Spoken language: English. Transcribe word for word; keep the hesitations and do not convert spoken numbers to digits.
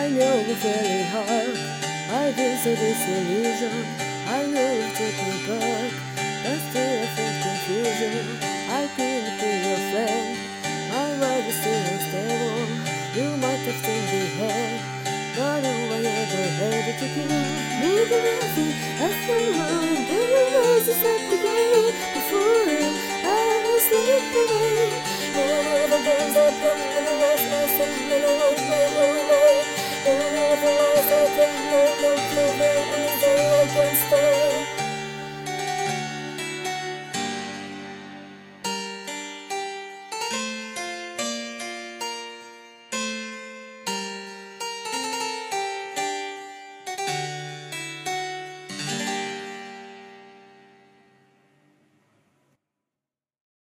I know you feel it hard. I've been so disillusioned. I know you've taken back, but still I feel confusion. I couldn't be your friend. My mind is still unstable. You might have seen the head, but am I ever ready to give? Maybe nothing as someone doing is at the game. Before I was slipped away, and all the games that